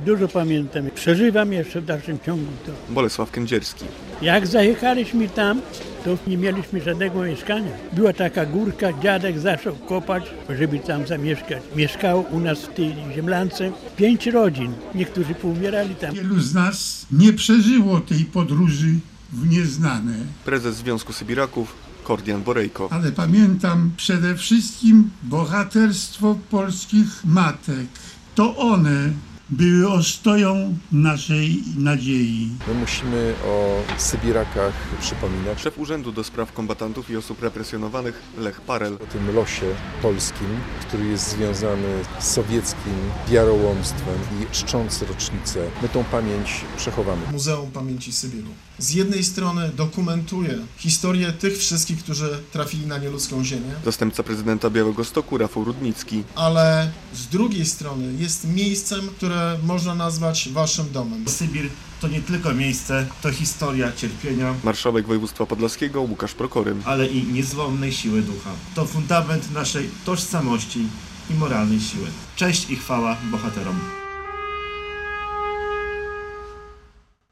Dużo pamiętam. Przeżywam jeszcze w dalszym ciągu to. Bolesław Kędzierski. Jak zajechaliśmy tam, to nie mieliśmy żadnego mieszkania. Była taka górka, dziadek zaczął kopać, żeby tam zamieszkać. Mieszkało u nas w tej ziemlance 5 rodzin. Niektórzy poumierali tam. Wielu z nas nie przeżyło tej podróży w nieznane. Prezes Związku Sybiraków Kordian Borejko. Ale pamiętam przede wszystkim bohaterstwo polskich matek. To one były ostoją naszej nadziei. My musimy o Sybirakach przypominać. Szef Urzędu do Spraw Kombatantów i Osób Represjonowanych Lech Parel. O tym losie polskim, który jest związany z sowieckim wiarołomstwem i czcząc rocznicę. My tą pamięć przechowamy. Muzeum Pamięci Sybiru z jednej strony dokumentuje historię tych wszystkich, którzy trafili na nieludzką ziemię, Zastępca prezydenta Białegostoku Rafał Rudnicki. ale z drugiej strony jest miejscem, które można nazwać waszym domem. Sybir to nie tylko miejsce, to historia cierpienia, Marszałek Województwa Podlaskiego Łukasz Prokorym. ale i niezłomnej siły ducha. To fundament naszej tożsamości i moralnej siły. Cześć i chwała bohaterom.